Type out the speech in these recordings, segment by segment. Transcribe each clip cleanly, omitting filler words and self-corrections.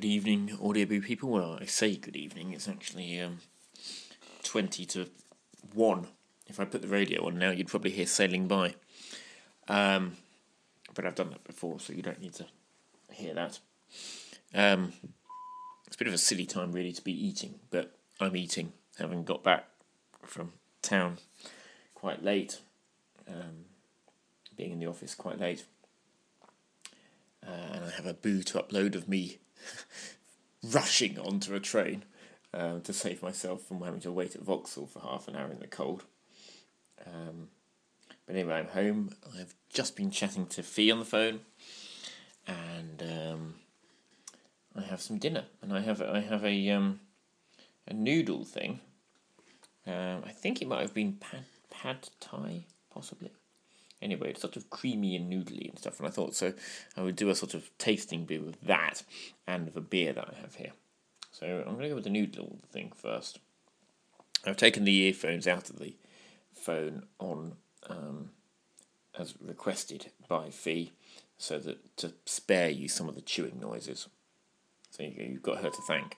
Good evening, Audioboo people. Well, I say good evening, it's actually 20 to 1. If I put the radio on now, you'd probably hear Sailing By. But I've done that before, so you don't need to hear that. It's a bit of a silly time, really, to be eating, but I'm eating, having got back from town quite late, being in the office quite late. And I have a boo to upload of me rushing onto a train to save myself from having to wait at Vauxhall for half an hour in the cold. But anyway, I'm home. I've just been chatting to Fee on the phone, and I have some dinner, and I have a noodle thing. I think it might have been pad thai, possibly. Anyway, it's sort of creamy and noodly and stuff, and I thought so I would do a sort of tasting beer with that and the beer that I have here. So I'm going to go with the noodle thing first. I've taken the earphones out of the phone on as requested by Fee, so that to spare you some of the chewing noises. So you've got her to thank.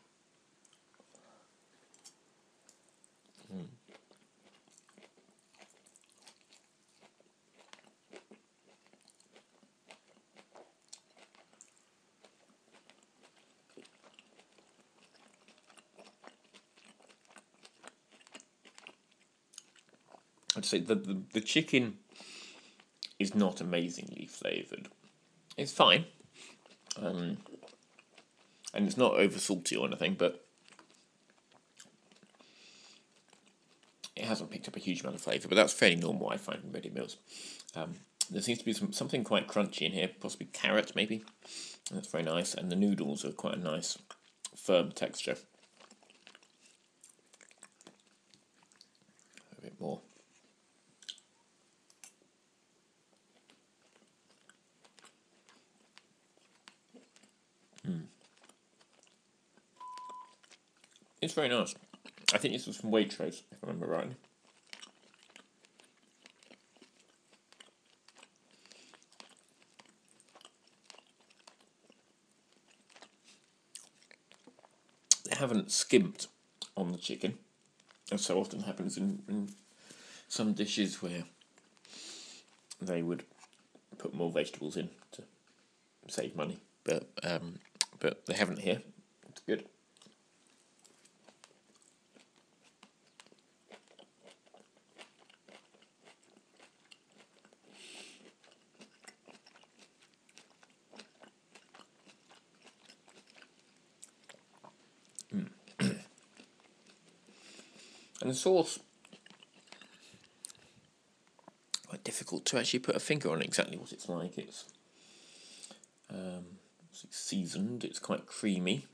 I'd say the chicken is not amazingly flavoured. It's fine, and it's not over salty or anything, but it hasn't picked up a huge amount of flavour. But that's fairly normal, I find, in ready meals. There seems to be something quite crunchy in here, possibly carrot maybe. That's very nice, and the noodles are quite a nice, firm texture. A bit more. It's very nice. I think this was from Waitrose, if I remember rightly. They haven't skimped on the chicken, as so often happens in some dishes where they would put more vegetables in to save money, but they haven't here. It's good. And the sauce, quite difficult to actually put a finger on exactly what it's like. It's seasoned. It's quite creamy.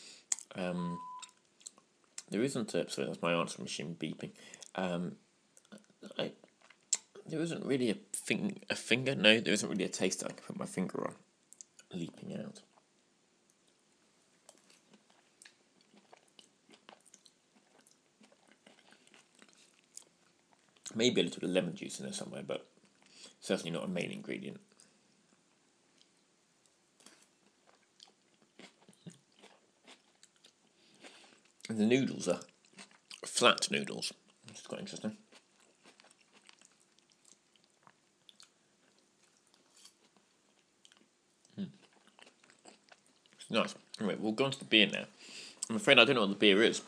There isn't a... Sorry, that's my answer machine beeping. There isn't really a finger. No, there isn't really a taste that I can put my finger on leaping out. Maybe a little bit of lemon juice in there somewhere, but certainly not a main ingredient. And the noodles are flat noodles, which is quite interesting. It's nice. Anyway, we'll go on to the beer now. I'm afraid I don't know what the beer is.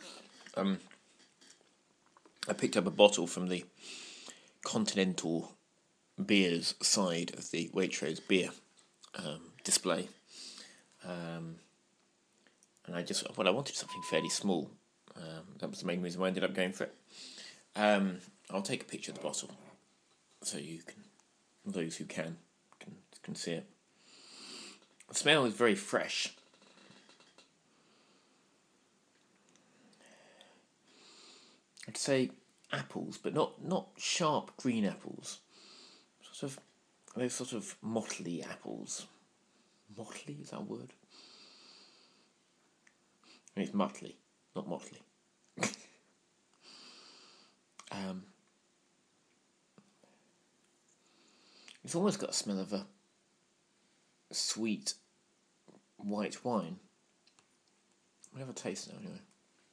I picked up a bottle from the Continental Beers side of the Waitrose beer display. And I wanted something fairly small. That was the main reason why I ended up going for it. I'll take a picture of the bottle so you can, those who can see it. The smell is very fresh. I'd say apples, but not sharp green apples. Those sort of motley apples. Motley, is that a word? I mean, it's Muttley, not Motley. It's almost got a smell of a sweet white wine. I'll have a taste now anyway.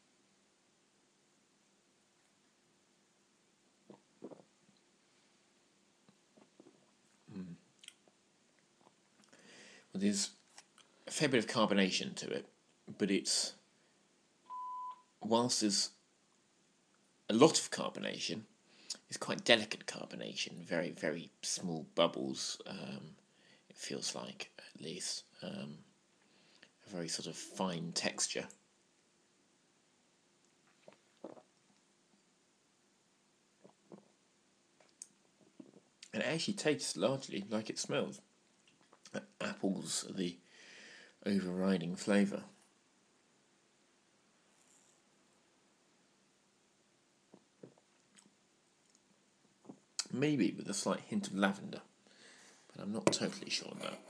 Well, there's a fair bit of carbonation to it, but whilst there's a lot of carbonation, it's quite delicate carbonation, very, very small bubbles, it feels like, at least. A very sort of fine texture. And it actually tastes largely like it smells. Apples are the overriding flavour. Maybe with a slight hint of lavender, but I'm not totally sure on that.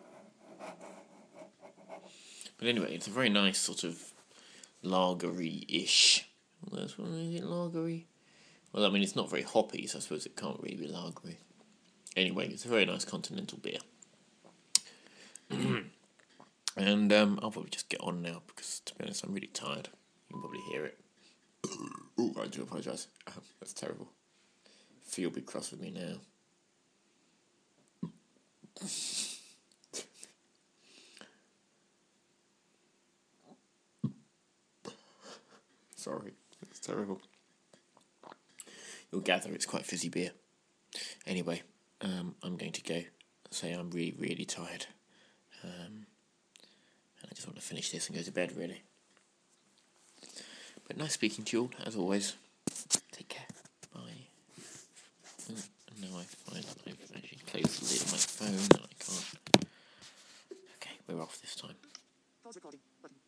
But anyway, it's a very nice sort of lagery-ish. Is it lagery? Well, I mean, it's not very hoppy, so I suppose it can't really be lagery. Anyway, it's a very nice continental beer. And I'll probably just get on now, because, to be honest, I'm really tired. You can probably hear it. Oh, I do apologise. That's terrible. Feel be cross with me now. Sorry, it's terrible. You'll gather it's quite fizzy beer. Anyway, I'm going to go. Say I'm really, really tired. And I just want to finish this and go to bed, really. But nice speaking to you all, as always. Take care. Bye. And now I find that I've actually closed the lid on my phone and I can't. Okay, we're off this time. Pause recording button.